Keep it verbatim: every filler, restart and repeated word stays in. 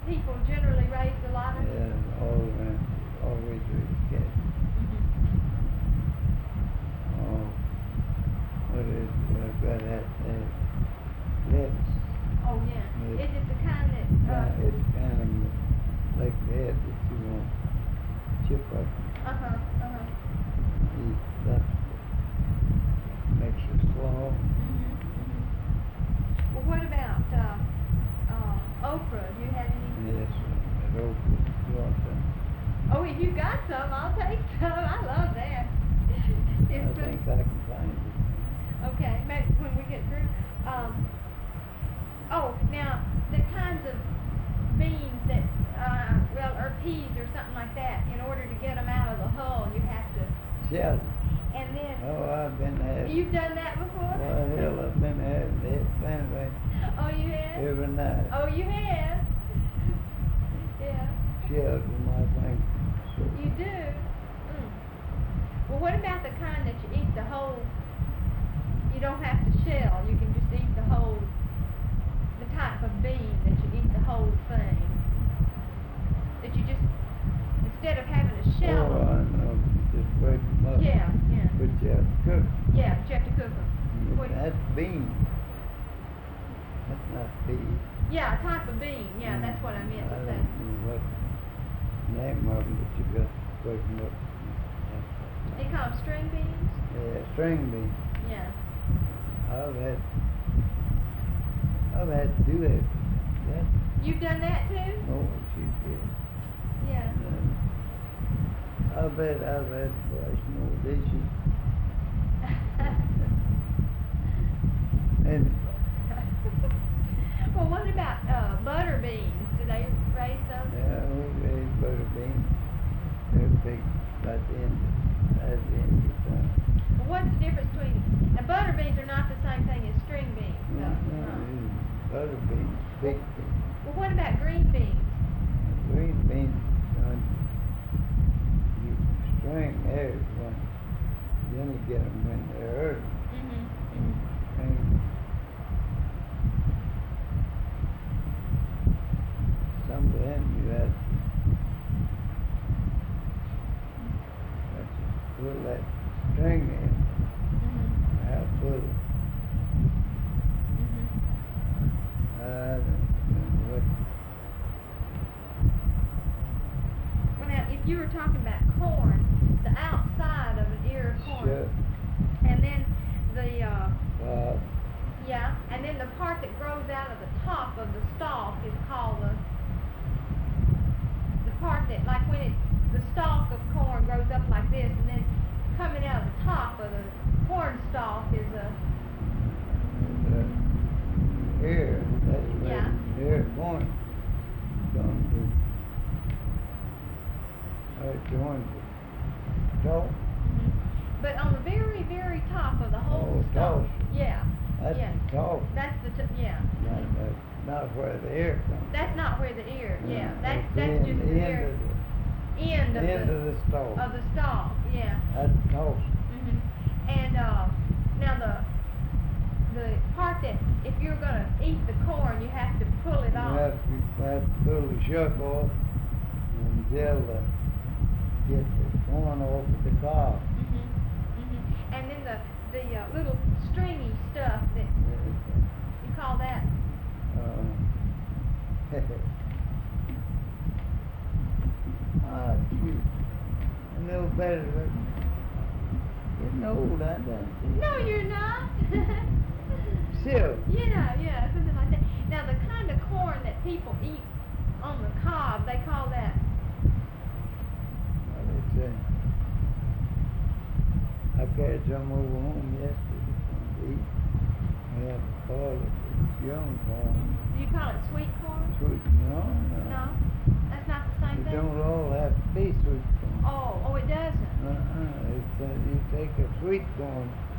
people generally raise a lot of it? Yeah, all around, always raise cattle. Mm-hmm. Oh, what is, uh, got that, uh, lettuce. Oh, yeah. Yeah. Is it the kind that, Yeah, uh, it's kind of like that that you want chip up, uh-huh, uh-huh. eat stuff that makes you slow. Mm-hmm, mm-hmm. Well, what about, uh, uh, okra? Do you have any? Yes, that okra, you want some? Oh, if you got some, I'll take some. I love that. I It's good. think I can find it. Okay, maybe when we get through. Um, oh, now, the kinds of beans that, uh, well, or peas or something like that, in order to get them out of the hull, you have to, Shell. and then, Oh, I've been having, you've done that before? well, hell, I've been having it anyway, Oh, you have? every night. Oh, you have? Yeah, Shells in my finger. you do? Mm. Well, what about the kind that you eat the whole, you don't have to shell, you can just eat the whole, the type of bean that you eat the whole thing? That you just, instead of having to shell Oh, I them. know, just break them up. Yeah, yeah. But you have to cook. Yeah, but you have to cook them. What- That's bean. That's not pea. Yeah, a type of bean, yeah, Mm. that's what I meant to I say. don't know what name of them, but you got to break them up. They call them string beans? Yeah, string bean. Yeah. I've had, I've had to do that. That, You've done that too? no, she did. Yeah. I bet I've had to wash more dishes. And Well, what about, uh, butter beans? Do they raise those? yeah, we raised butter beans. They're big, right in, right in the sun. Well, what's the difference between, now butter beans are not the same thing as string beans, No, though. no, huh? it's butter beans, big beans. Well, what about green beans? Green beans, son, you string theirs when, you only get them when they're early. Mm-hmm. And string some of them you have, have to put that string in, Mm-hmm. how to put it. Mm-hmm. I don't know what, Well, now, if you were talking about corn, the outside of an ear of corn, shut, and then the, uh, uh, yeah, and then the part that grows out of the top of the stalk is called the, the part that, like when it, the stalk of corn grows up like this, and then coming out of the top of the corn stalk is a, the ear, that's where Yeah. the ear corn comes to. Right, joins it. So, but on the very, very top of the whole Oh, stalk. top. Yeah, that's yeah, the top, that's the, t- yeah. not, that's not where the ear comes. That's not where the ear, yeah, No, that's, the that's end- just the end ear, of the- end of End of the, the stalk, of the stalk, yeah. that's the top. Mhm. And, uh, now the, the part that, if you're gonna eat the corn, you have to pull it You off. have to, you have to pull the shuck off until, uh, get the corn off of the cob. Mhm, mhm. And then the, the, uh, little stringy stuff that, you call that, Uh, ah, shoot, I know better, but getting old, I done. no, you're not. Silk. Yeah, yeah, something like that. Now, the kind of corn that people eat on the cob, they call that, Well, it's, uh, I carried some over home yesterday to eat. We have to call it, it's young corn. do you call it sweet corn? Sweet, no, no. No, that's not the same It thing? don't all have to be sweet corn. Oh, oh, it doesn't? Uh-uh, it's, uh, you take a sweet corn